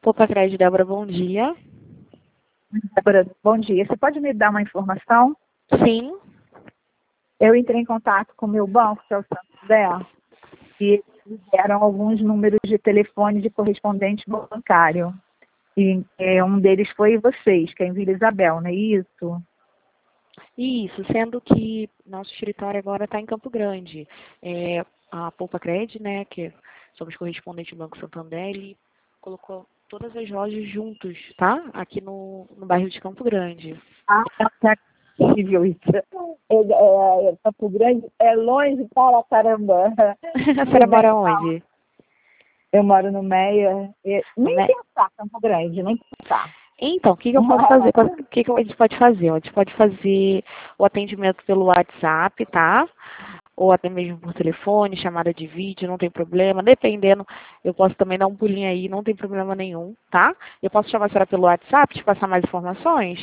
Poupa Crédito, Débora, bom dia. Débora, bom dia. Você pode me dar uma informação? Sim. Eu entrei em contato com o meu banco, que é o Santander, e eles deram alguns números de telefone de correspondente bancário. E um deles foi vocês, que é em Vila Isabel, não é isso? Isso, sendo que nosso escritório agora está em Campo Grande. A Poupa Crédito, né, que somos correspondente do Banco Santander, ele colocou todas as lojas juntos, tá? Aqui no bairro de Campo Grande. Ah, tá incrível isso. Campo Grande é longe para caramba. A senhora mora onde? Eu moro no Meia. Nem Me- pensar, Campo Grande, nem pensar. Então, o que eu posso fazer? O que a gente pode fazer? A gente pode fazer o atendimento pelo WhatsApp, tá? Ou até mesmo por telefone, chamada de vídeo, não tem problema. Dependendo, eu posso também dar um pulinho aí, não tem problema nenhum, tá? Eu posso chamar a senhora pelo WhatsApp, te passar mais informações?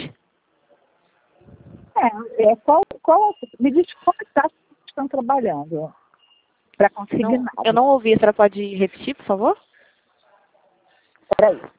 Me diz como está que vocês estão trabalhando para conseguir Não, eu nada. não ouvi, a senhora pode repetir, por favor? Peraí.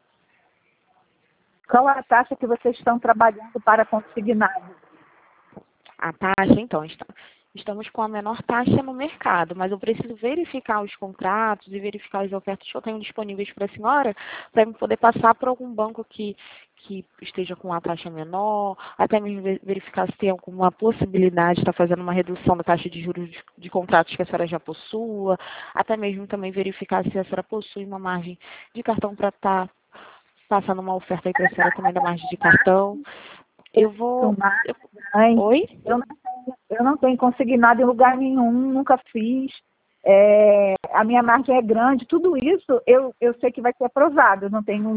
Qual a taxa que vocês estão trabalhando para consignado? A taxa, então, estamos com a menor taxa no mercado, mas eu preciso verificar os contratos e verificar as ofertas que eu tenho disponíveis para a senhora, para eu poder passar por algum banco que esteja com uma taxa menor, até mesmo verificar se tem alguma possibilidade de estar fazendo uma redução da taxa de juros de contratos que a senhora já possua, até mesmo também verificar se a senhora possui uma margem de cartão para estar passando uma oferta aí para a senhora também da margem de cartão. Eu vou... Oi? Eu não tenho consignado em lugar nenhum, nunca fiz. A minha margem é grande, tudo isso eu sei que vai ser aprovado, eu não tenho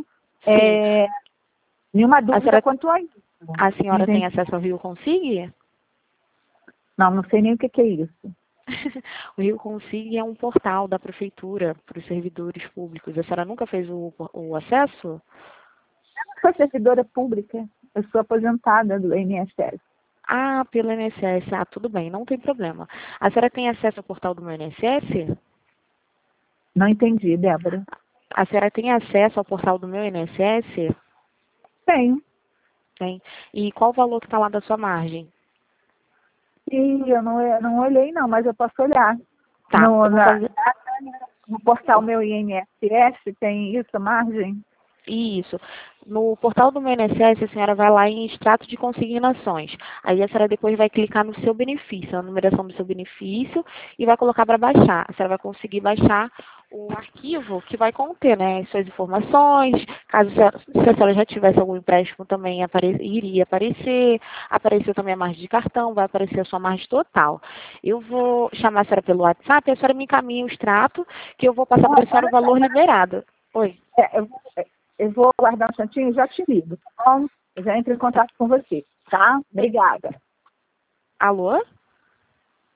nenhuma dúvida quanto a isso. A senhora tem acesso ao Rio Consig? Não sei nem o que é isso. O Rio Consig é um portal da prefeitura para os servidores públicos. A senhora nunca fez o acesso? Eu não sou servidora pública, eu sou aposentada do INSS. Ah, pelo INSS. Ah, tudo bem, não tem problema. A senhora tem acesso ao portal do meu INSS? Não entendi, Débora. A senhora tem acesso ao portal do meu INSS? Tenho. Tem. E qual o valor que está lá da sua margem? Eu não olhei não, mas eu posso olhar. Tá, No portal meu INSS tem isso, a margem? Isso. No portal do meu INSS, a senhora vai lá em extrato de consignações. Aí a senhora depois vai clicar no seu benefício, na numeração do seu benefício, e vai colocar para baixar. A senhora vai conseguir baixar o arquivo que vai conter, né, as suas informações. Caso se a senhora já tivesse algum empréstimo também iria aparecer. Apareceu também a margem de cartão, vai aparecer a sua margem total. Eu vou chamar a senhora pelo WhatsApp, a senhora me encaminha o extrato, que eu vou passar para a senhora o valor liberado. Oi. Eu vou aguardar um instantinho e já te ligo, tá bom? Eu já entro em contato com você, tá? Obrigada. Alô?